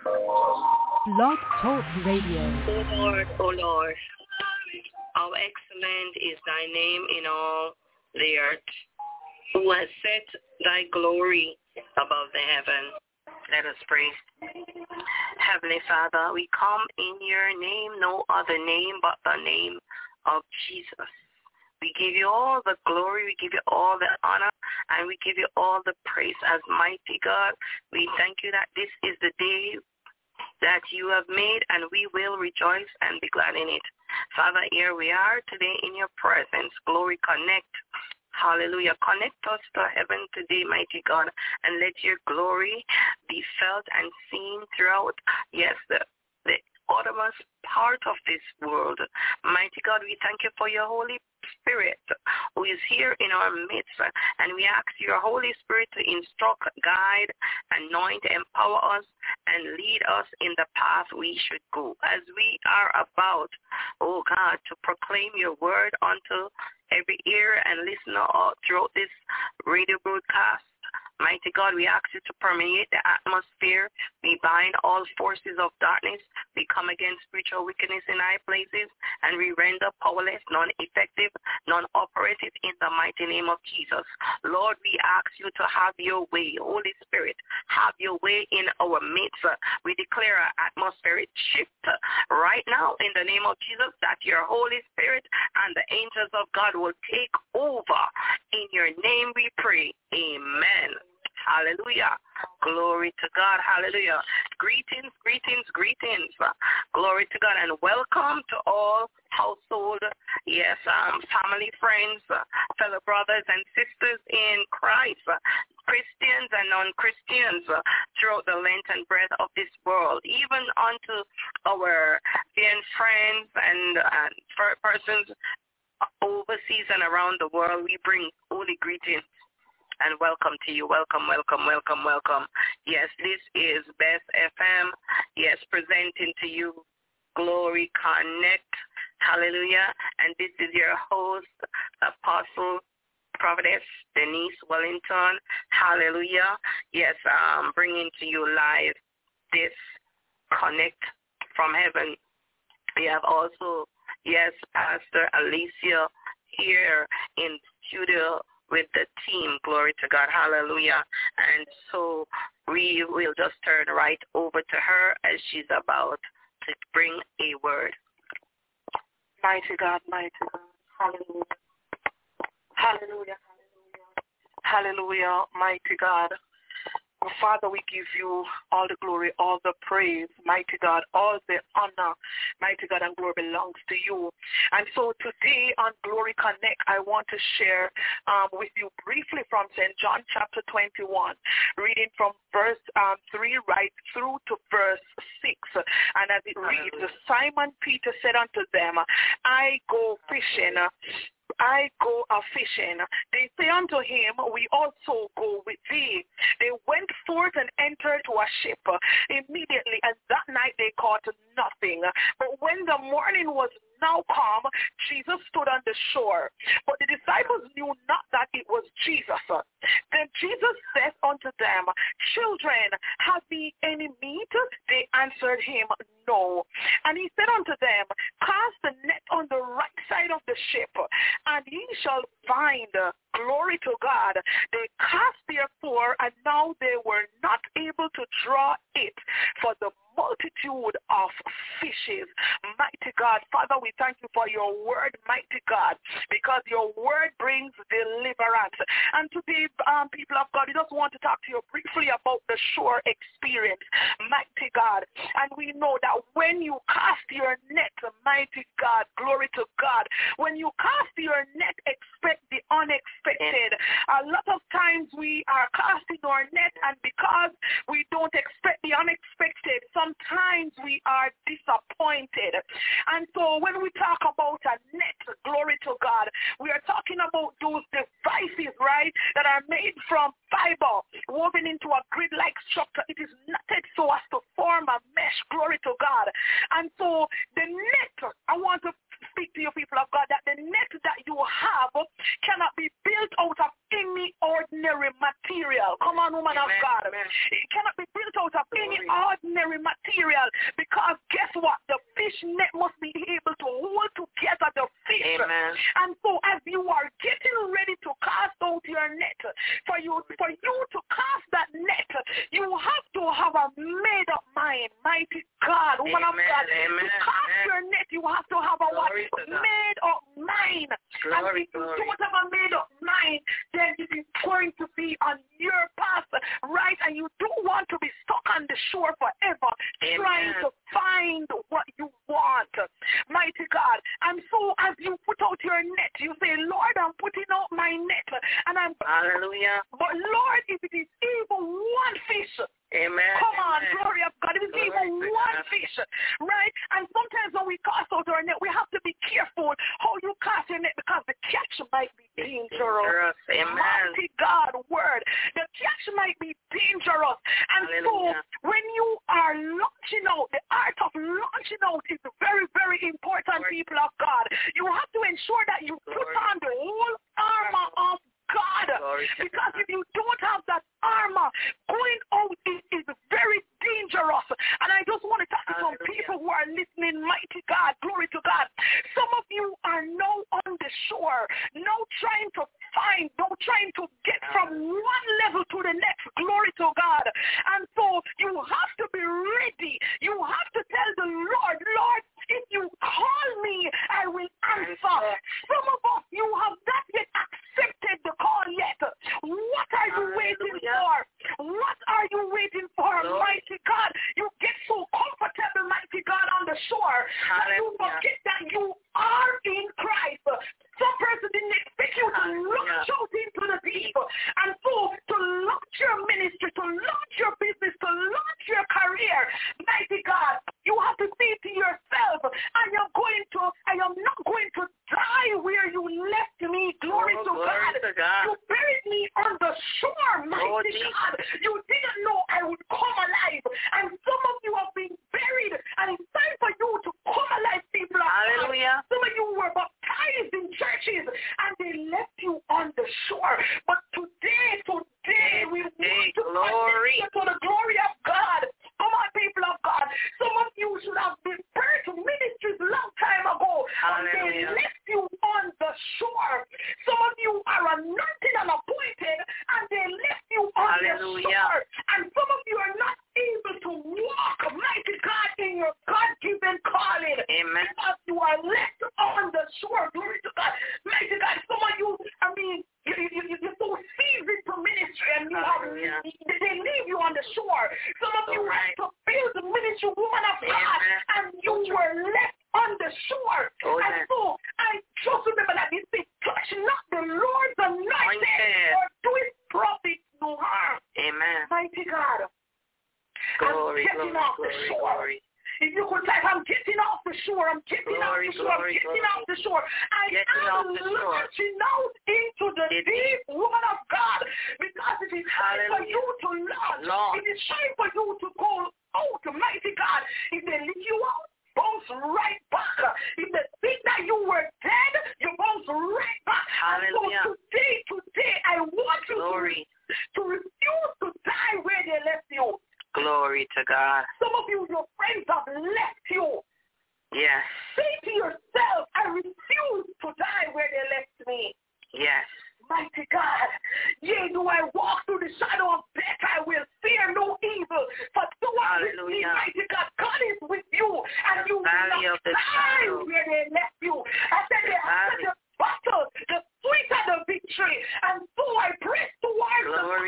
Blog Talk Radio. O Lord, how excellent is thy name in all the earth, who has set thy glory above the heaven. Let us pray. Heavenly Father, we come in your name, no other name but the name of Jesus. We give you all the glory, we give you all the honor, and we give you all the praise as mighty God. We thank you that this is the day that you have made, and we will rejoice and be glad in it. Father, here we are today in your presence. Glory, connect. Hallelujah. Connect us to heaven today, mighty God, and let your glory be felt and seen throughout, yes, the uttermost part of this world. Mighty God, we thank you for your Holy Spirit who is here in our midst, and we ask your Holy Spirit to instruct, guide, anoint, empower us, and lead us in the path we should go as we are about, oh God, to proclaim your word unto every ear and listener throughout this radio broadcast. Mighty God, we ask you to permeate the atmosphere. We bind all forces of darkness. We come against spiritual wickedness in high places, and we render powerless, non-effective, non-operative in the mighty name of Jesus. Lord, we ask you to have your way. Holy Spirit, have your way in our midst. We declare an atmospheric shift right now in the name of Jesus, that your Holy Spirit and the angels of God will take over. In your name we pray. Amen. Hallelujah. Glory to God. Hallelujah. Greetings, greetings, greetings. Glory to God, and welcome to all household, yes, family, friends, fellow brothers and sisters in Christ, Christians and non-Christians throughout the length and breadth of this world, even unto our dear friends and persons overseas and around the world. We bring holy greetings and welcome to you. Welcome, welcome, welcome, welcome. Yes, this is Best FM. Yes, presenting to you Glory Connect. Hallelujah. And this is your host, Apostle Prophetess Denise Wellington. Hallelujah. Yes, bringing to you live this Connect from Heaven. We have also, yes, Pastor Alicia here in studio with the team. Glory to God. Hallelujah. And so we will just turn right over to her as she's about to bring a word. Mighty God, mighty God. Hallelujah. Hallelujah. Hallelujah. Hallelujah, mighty God. Father, we give you all the glory, all the praise, mighty God, all the honor, mighty God, and glory belongs to you. And so today on Glory Connect, I want to share with you briefly from St. John chapter 21, reading from verse 3 right through to verse 6. And as it reads, Simon Peter said unto them, I go fishing. They say unto him, we also go with thee. They went forth and entered to a ship immediately, and that night they caught nothing. But when the morning was now come, Jesus stood on the shore. But the disciples knew not that it was Jesus. Then Jesus said unto them, Children, have ye any meat? They answered him, No. And he said unto them, Cast the net on the right side of the ship, and ye shall find. Glory to God. They cast therefore, and now they were not able to draw it for the multitude of fishes. Mighty God, Father, we thank you for your word, mighty God, because your word brings deliverance. And today, people of God, we just want to talk to you briefly about the shore experience, mighty God. And we know that when you cast your net, mighty God, glory to God, when you cast your net, expect the unexpected. A lot of times we are casting our net, and because we don't expect the unexpected, sometimes we are disappointed. And so when we talk about a net, glory to God, we are talking about those devices, right, that are made from fiber, woven into a grid-like structure. It is knotted so as to form a mesh, glory to God. And so the net, I want to speak to you people of God, that the net that you have cannot be built out of any ordinary material. Come on, woman of God. It cannot be built out of any ordinary ordinary material, because guess what? The fish net must be able to hold together the fish. Amen. And so as you are getting ready to cast out your net, for you to cast that net, you have to have a made up mind. Mighty God, woman of God, to cast your net, you have to have a made up mind. And if you don't have a made up mind, then it is going to be on your path, right? And you don't want to be stuck on the shore forever, trying to find what you want. Mighty God. And so as you put out your net, you say, Lord, I'm putting out my net, and I'm hallelujah. But Lord, if it is even one fish, amen. Come on, glory of God. If it's even one fish, right? And sometimes when we cast out our net, we have to be careful how you cast your net, because the catch might be dangerous. Amen. Mighty God, word. The catch might be dangerous. And hallelujah. So when you are launching out, the art of launching out is very, very important, people of God. You have to ensure that you put on the whole armor of God, because if you don't have that armor, going out is very dangerous. And I just want to talk to some people who are listening. Mighty God, glory to God. Some of you are now on the shore, now trying to get from one level to the next. Glory to God. And so you have to be ready. You have to tell the Lord, Lord, if you call me, I will answer. Some of us, you have not yet accepted the call yet. What are you waiting for? What are you waiting for, mighty God? You get so comfortable, mighty God, on the shore that you forget that you are in Christ. Some person didn't expect you to launch out into the deep. And so to launch your ministry, to launch your business, to launch your career, mighty God, you have to say to yourself, I am not going to die where you left me. Glory to God. You buried me on the shore, mighty God. You didn't know I would come alive. And some of you have been buried, and it's time for you to come alive, people. Hallelujah. Some of you were baptized in churches, and they left you on the shore. But today, we want to connect to the glory of God. Come on, people of God. Some of you should have been birthed ministries long time ago, but they left you on the shore. Some of you are anointed and appointed, and they left you on the shore. And some of you are not able to walk, mighty God, in your God-given calling. Amen. Because you are left on the shore. Glory to God. Mighty God, some of you, I mean, you're so seasoned to ministry, and they leave you on the shore. Some of you had to build the ministry, woman of God, and you were left on the shore. And so I just remember that you say, touch not the Lord's anointed, or do his prophets no harm. Amen. Mighty God. Glory, I'm getting off the shore. If you could type, I'm getting off the shore. I'm getting off the shore. I'm getting off the shore. I am launching out into the deep, woman of God, because it is time for you to launch. It is time for you to go out, mighty God. If they leave you out, bounce right back. If they think that you were dead, you bounce right back. Hallelujah. So today, I want you to refuse to die where they left you. Glory to God. Some of you, your friends have left you. Yes. Say to yourself, I refuse to die where they left me. Yes. Mighty God, yea, do I walk through the shadow of death, I will fear no evil. For you are with me, mighty God. God is with you, and you will not die where they left you. I said they have such a battle, the sweet of the victory. And so I press towards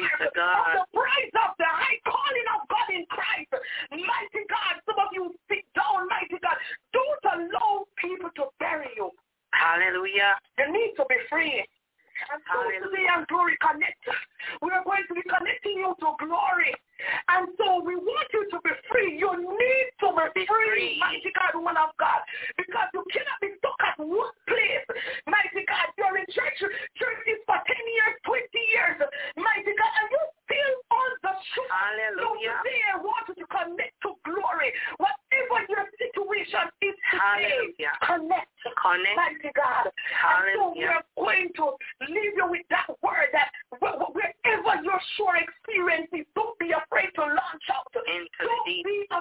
the prize of the high calling of God in Christ. Mighty God, some of you sit down, mighty God. Don't allow people to bury you. Hallelujah. You need to be free. And so today on Glory Connect, we are going to be connecting you to glory. And so we want you to be free. You need to be free, mighty God, woman of God, because you cannot be stuck at one place. Mighty God, you're in churches for 10 years, 20 years, mighty God, and you're still on the shore. Hallelujah. So today I want you to connect to glory. Whatever your situation is today, connect, mighty God. Hallelujah. And so we're going to leave you with that word that wherever your shore experience is, don't be afraid to launch out. Don't be afraid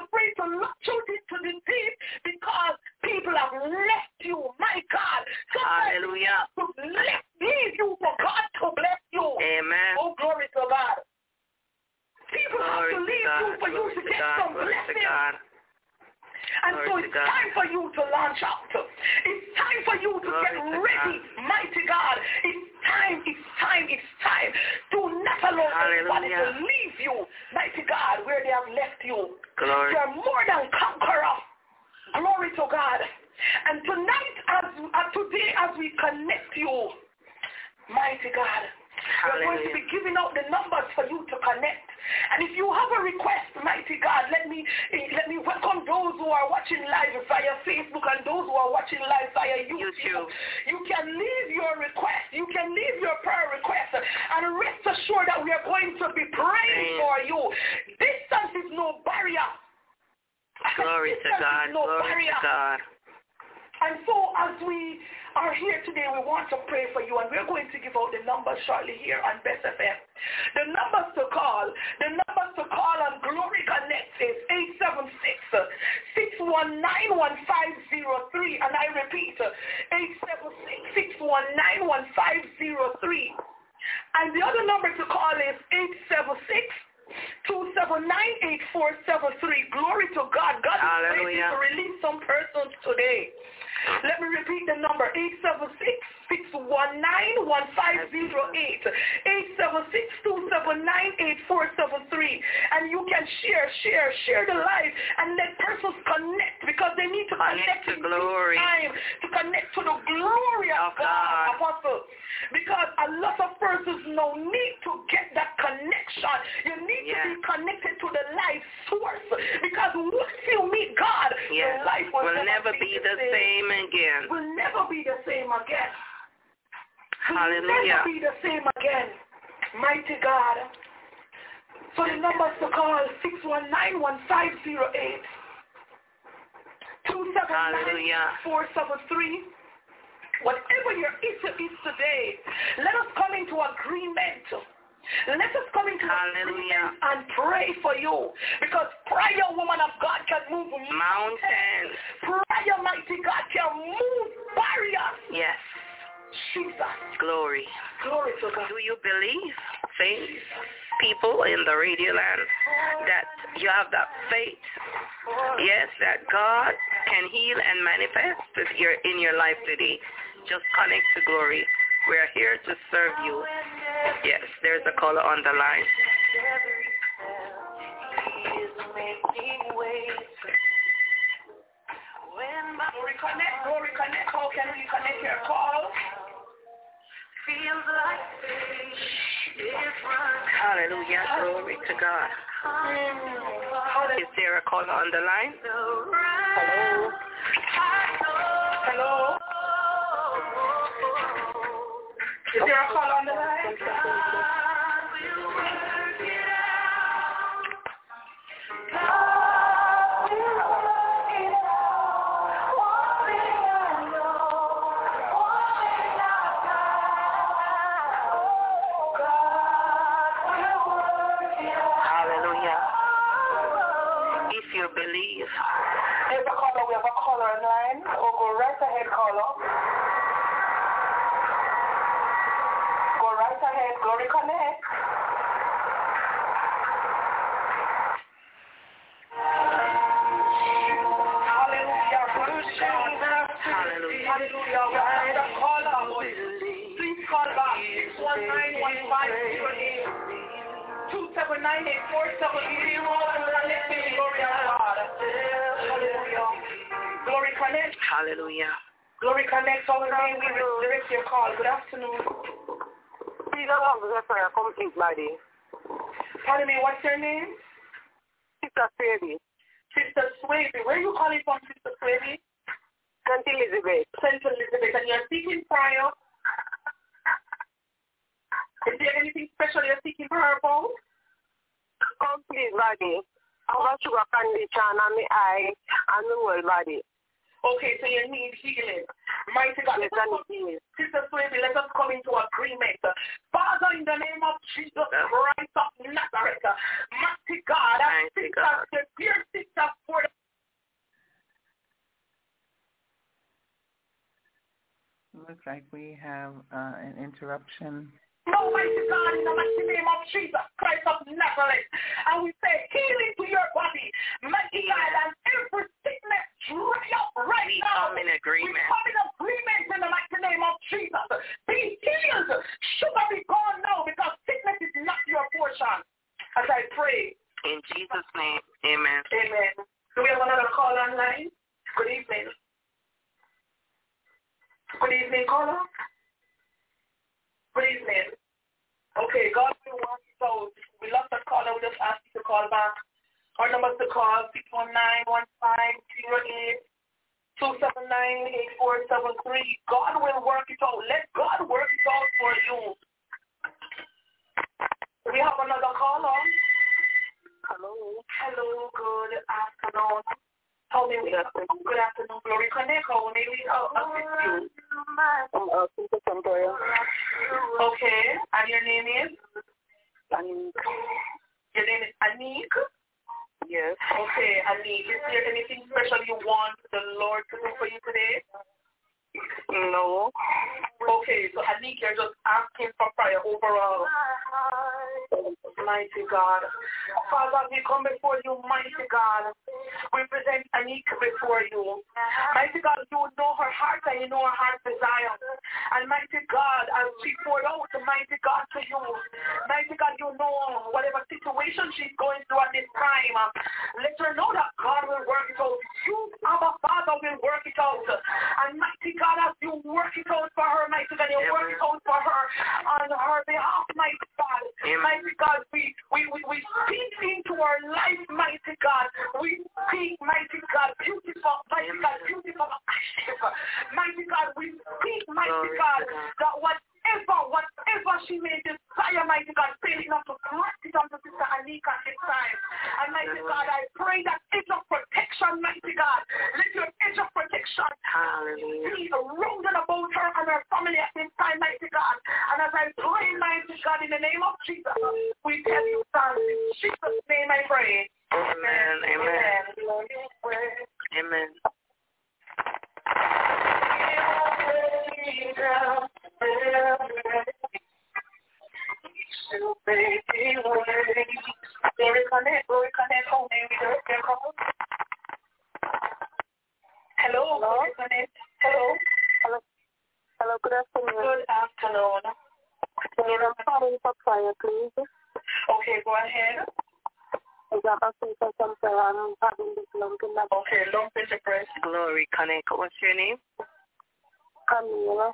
afraid to launch out into the deep because people have left you. My God. Hallelujah. To leave you for God to bless you. Amen. Oh, glory to God. People Glory have to leave you for you to get some blessing. And so it's time for you to launch out. It's time for you to get ready, mighty God. It's time. Do not allow anybody to leave you, mighty God, where they have left you. Glory. You're more than conqueror. Glory to God. And tonight, today, as we connect you, mighty God, we're going to be giving out the numbers for you to connect. And if you have a request, mighty God, let me welcome those who are watching live via Facebook and those who are watching live via YouTube. You can leave your request. You can leave your prayer request. And rest assured that we are going to be praying for you. Distance is no barrier. Glory to God. Glory to God. And so as we are here today, we want to pray for you, and we're going to give out the numbers shortly here on Best FM. The numbers to call on Glory Connect is 876-619-1503, and I repeat, 876-619-1503. And the other number to call is 876-279-8473. Glory to God. God is ready to release some persons today. Let me repeat the number, 876-619-1508, 876-279-8473. And you can share the live and let persons connect, because they need to connect to glory. Time to connect to the glory of God, Apostle. Because a lot of persons now need to get that connection. You need to be connected to the life source, because once you meet God, your life will never be the same again. Will never be the same again. Hallelujah. Will never be the same again. Mighty God. So the numbers to call 619-1508, 279-473. Whatever your issue is today, let us come into agreement. Let us come into agreement and pray for you. Because prayer, woman of God, can move mountains. Prayer, mighty God, can move barriers. Yes. Jesus. Glory. Glory to God. Do you believe, faith, people in the radio land, that you have that faith? Yes, that God can heal and manifest in your life today. Just connect to Glory. We are here to serve you. Yes, there's a caller on the line. Glory connect. How can we connect your call? Hallelujah. Glory to God. Is there a caller on the line? Hello. Hello. Is there a call on the line? Hallelujah. If you believe. There's a caller. We have a caller online. We'll go right ahead, caller. Right ahead, Glory Connect. Hallelujah. Hallelujah. Hallelujah. Right a caller. Please call back. 619-1508. 279-8473. Glory of God. Hallelujah. Glory Connect. Hallelujah. Glory Connect. All the name we direct your call. Good afternoon. Pardon me, what's your name? Sister Swavey. Sister Swavey. Where are you calling from, Sister Swavey? St. Elizabeth. St. Elizabeth. And you're seeking prayer? Is there anything special you're seeking prayer about? Please, body. I got sugar condition on my eye and the whole body. Okay, so you need healing. Mighty God, Sister Swavy, let us come into agreement. Father, in the name of Jesus Christ of Nazareth, mighty God, I think that the dear sister for the looks like we have an interruption. Almighty God, in the mighty name of Jesus Christ of Nazareth, and we say healing to your body, mighty God, and every sickness dry up right now. We come in agreement. We come in agreement in the mighty name of Jesus. Be healed. Sugar be gone now because sickness is not your portion. As I pray. In Jesus' name, amen. Amen. Do we have another call online? Good evening. Good evening, caller. Good evening. Okay, God will want so we lost a caller. We just asked you to call back. Our number to call 619-1508-279-8473. God will work it out. Let God work it out for you. We have another caller. Hello. Hello. Good afternoon. How may we good afternoon, Glory Connect. How may we assist you? Okay, and your name is? Anique. Your name is Anique? Yes. Okay, Anique, is there anything special you want the Lord to do for you today? No. Okay, so Anique, you're just asking for prayer overall. Mighty God. Father, we come before you, mighty God. We present Anique before you. Mighty God, you know her heart and you know her heart's desire. And mighty God, as she poured out, mighty God, to you. Mighty God, you know whatever situation she's going through at this time. Let her know that God will work it out. You, our Father, will work it out. And mighty God, as you work it out for her, mighty God, you work it out for her on her behalf, mighty God. Mighty God, we speak into our life, mighty God. We speak, mighty God, beautiful, mighty God, beautiful. Mighty God, we speak, mighty God, that whatever she may desire, mighty God, failing not to grant it unto Sister Anique at this time. And mighty God, I pray that edge of protection, mighty God, let your edge of protection be around and about her and her family at this time, mighty God. And as I pray, mighty God, in the name of Jesus, we tell you thanks. In Jesus' name I pray. Amen. Amen. Amen. Glory connect. Oh, may we direct their call? Hello, Glory connect. Hello, good afternoon. Good afternoon. I'm calling for prayer, please. Okay, go ahead. I'm asking for some prayer. I'm having this lump in my body. Okay, lump in the breast. Glory Connect. What's your name? Camille.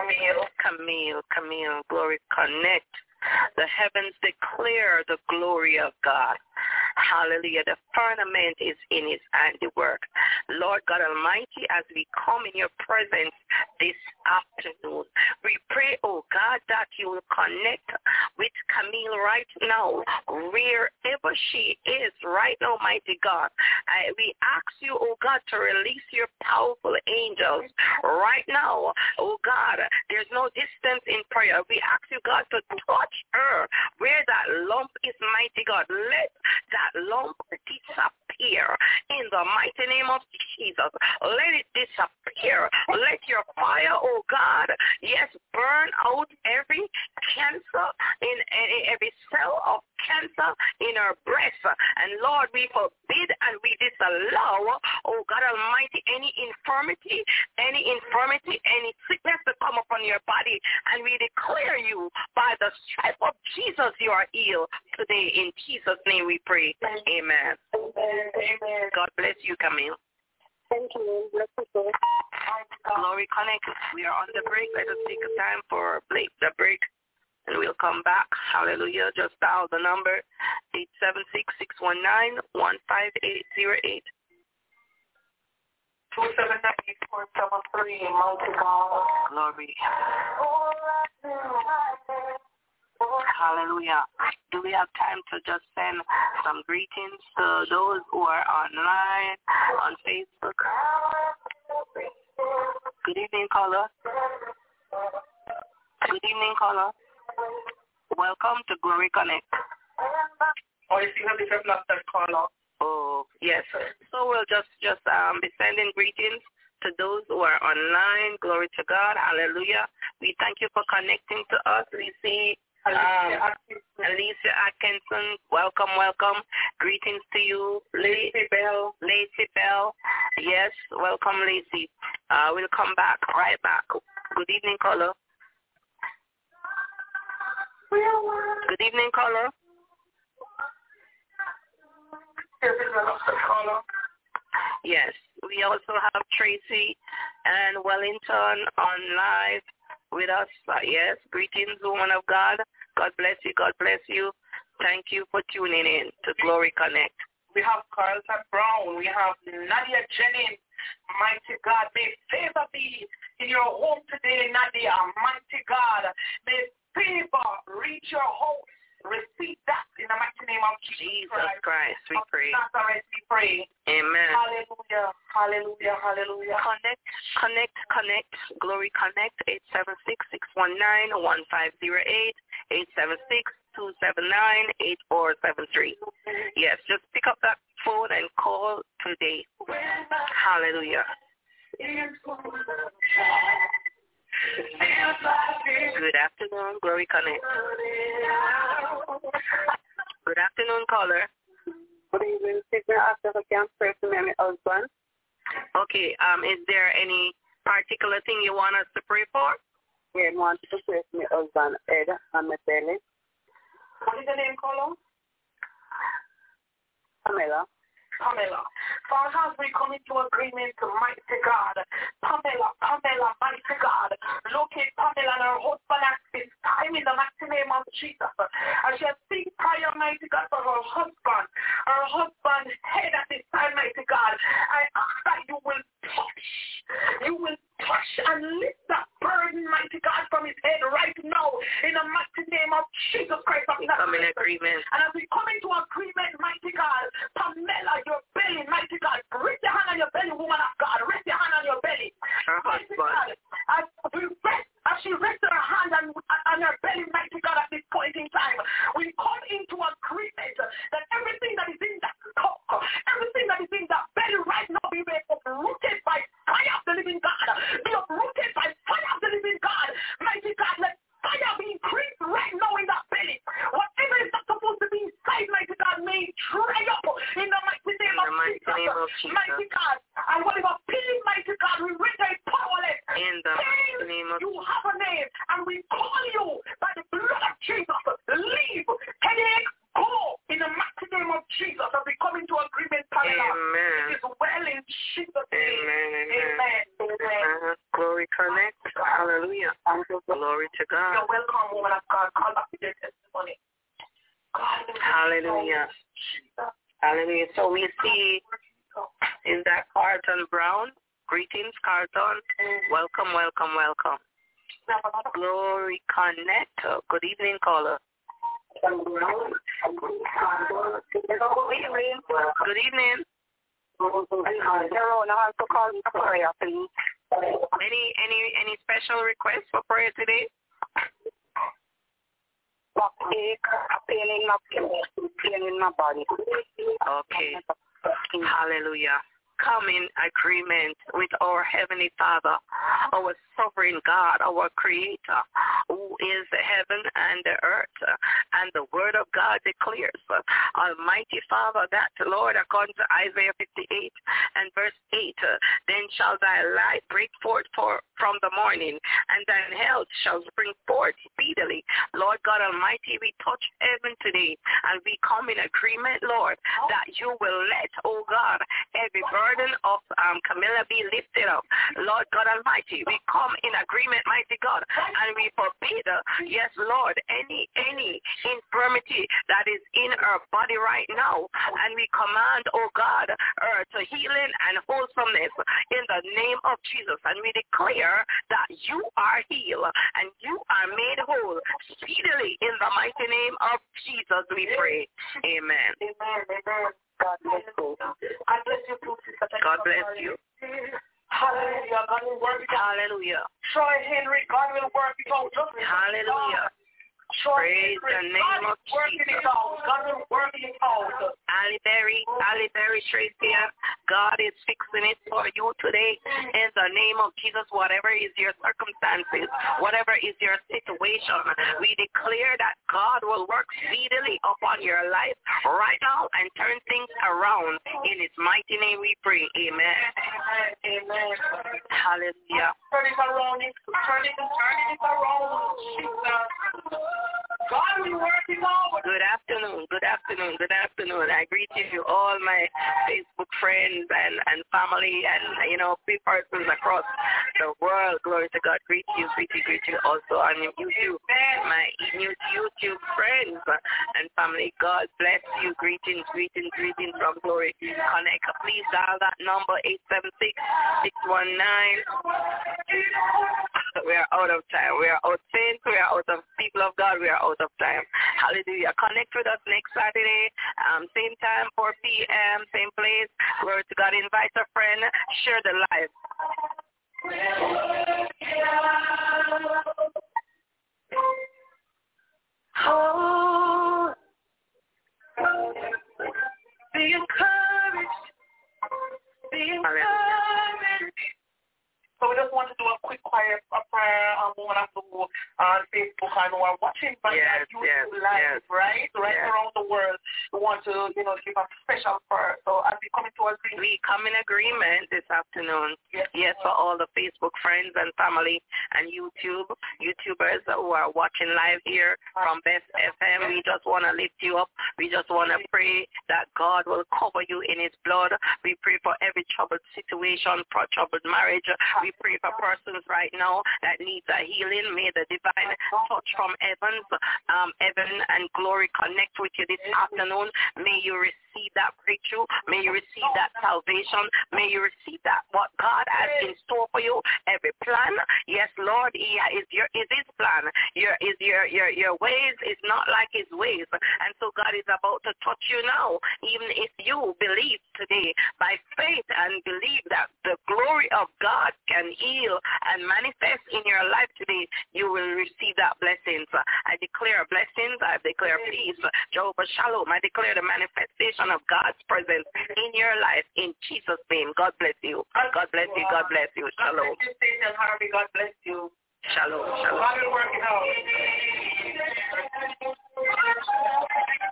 Glory Connect. The heavens declare the glory of God. Hallelujah. The firmament is in his handiwork. Lord God Almighty, as we come in your presence this afternoon, we pray, oh God, that you will connect with Camille right now, wherever she is right now, mighty God. We ask you, oh God, to release your powerful angels right now. Oh God, there's no distance in prayer. We ask you, God, to touch her where that lump is, mighty God. Let that lump disappear in the mighty name of Jesus. Let it disappear. Let your fire, oh God, yes, burn out every cancer in every cell of cancer in her breast. And Lord, we forbid and we disallow, oh God Almighty, any infirmity, any sickness to come upon your body. And we declare you by the stripe of Jesus, you are healed today. In Jesus' name we pray. Amen. Amen. God bless you, Camille. Thank you. Bless you. Glory Connect. We are on the break. Let us take a time for the break. And we'll come back. Hallelujah. Just dial the number 876-619-15808. 279-8473. Mighty God. Glory. Hallelujah. Do we have time to just send some greetings to those who are online on Facebook? Good evening, caller. Good evening, caller. Welcome to Glory Connect. Or if you have a different number, caller. Oh, yes. So we'll just be sending greetings to those who are online. Glory to God. Hallelujah. We thank you for connecting to us. We see Alicia Atkinson. Welcome, welcome. Greetings to you. Lacey Bell. Yes, welcome, Lacey. We'll come back, right back. Good evening, caller. Good evening, caller. Yes, we also have Tracy and Wellington on live with us. Yes, greetings, woman of God. God bless you. God bless you. Thank you for tuning in to Glory Connect. We have Carlton Brown. We have Nadia Jennings. Mighty God, may favor be in your home today, Nadia. Mighty God, may favor reach your home. Receive that in the mighty name of Jesus Christ. We pray. Nazareth, we pray. Amen. Hallelujah. Hallelujah. Hallelujah. Connect. Glory Connect. 876-619-1508. 876-279-8473. Yes, just pick up that phone and call today. Hallelujah. Good afternoon, Glory Connect. Good afternoon, caller. Good evening, Sister. After I can pray to my husband. Okay, is there any particular thing you want us to pray for? Yeah, I want to pray to my husband, Ed, on my belly. What is the name, caller? Pamela. Father, as we come into agreement, mighty God, Pamela, mighty God, locate Pamela and her husband at this time in the mighty name of Jesus. As she has been prayer, mighty God, for her husband's head at this time, mighty God, I ask that you will touch and lift that burden, mighty God, from his head right now in the mighty name of Jesus Christ of Nazareth. Come in agreement. And as we come into agreement, mighty God, Pamela, your belly, mighty God, rest your hand on your belly, woman of God, rest your hand on your belly. Her husband. As she rests her hand on her belly, mighty God, at this point in time, we come into agreement that everything that is in that cup, everything that is in that belly right now be uprooted by fire of the living God. Be uprooted by fire of the living God. Mighty God, let fire be increased right now in that belly. Whatever is not supposed to be inside, mighty God, may dry up in the mighty name of Jesus. Mighty God, and whatever pain, mighty God, we render it powerless. In the mighty name of you have a name, and we call you by the blood of Jesus. Leave, headache, go in the mighty name of Jesus. As we come into agreement, Amen. It is well in Jesus' name. Amen. Glory Connect. Hallelujah. Glory to God. You're welcome, woman of God. Call back with your testimony. Hallelujah. Hallelujah. So we see, is that Carlton Brown? Greetings, Carlton. Welcome. Glory Connect. Good evening, caller. Good evening. Any special requests for prayer today? Pain in my body. Okay. Hallelujah. Come in agreement with our Heavenly Father, our sovereign God, our Creator, who is the heaven and the earth. And the Word of God declares, Almighty Father, that, Lord, according to Isaiah 58 and verse 8, then shall thy light break forth from the morning, and thine health shall spring forth speedily. Lord God Almighty, we touch heaven today, and we come in agreement, Lord, that you will let, oh God, every burden of Camilla be lifted up. Lord God Almighty, we come in agreement, mighty God, and we forbid, yes, Lord, any infirmity that is in her body right now, and we command, oh God, her to healing and wholesomeness in the name of Jesus, and we declare that you are healed and you are made whole speedily in the mighty name of Jesus, we pray. Amen. Amen. God bless you. God bless you. God bless you. Hallelujah. God will work it out. Hallelujah. Troy Henry, God will work it out. Hallelujah. Praise the name of Jesus. God will work it out. Ali Berry Tracia, God is fixing it for you today in the name of Jesus. Whatever is your circumstances, whatever is your situation, we declare that God will work speedily upon your life right now and turn things around. In His mighty name we pray. Amen. Amen. Hallelujah. Turn it around. Turn it around. Jesus. God will work it out. Good afternoon. I greet you, all my Facebook friends and family and, persons across the world. Glory to God. Greet you also on YouTube. My YouTube friends and family. God bless you. Greetings from Glory Connect. Please dial that number 876-619. We are out of time. We are out of saints. We are out of people of God. We are out of time. Hallelujah. Connect with us next Saturday, same time, 4 p.m., same place. Glory to God. Invite a friend. Share the live. Oh, be encouraged. Be encouraged. So we just want to do a quick prayer moment after on Facebook and we're watching by YouTube live, right? Around the world. We want to, give a special prayer. So as we come into agreement. We come in agreement this afternoon. Yes, for all the Facebook friends and family and YouTubers who are watching live here from Best FM. We just want to lift you up. We just want to pray that God will cover you in His blood. We pray for every troubled situation, for troubled marriage. We pray for persons right now that needs a healing. May the divine touch from heaven and glory connect with you this afternoon. May you receive that breakthrough. May you receive that salvation. May you receive that what God has in store for you. Every plan, yes, Lord, is His plan. Your ways is not like His ways, and so God is about to touch you now. Even if you believe today by faith and believe that the glory of God can heal and manifest in your life today, you will receive that blessings. I declare blessings. I declare peace. Jehovah Shalom. I declare the manifestation of God's presence in your life in Jesus' name. God bless you. God bless you. God bless you. Shalom. God bless you. Shalom. God will work it out.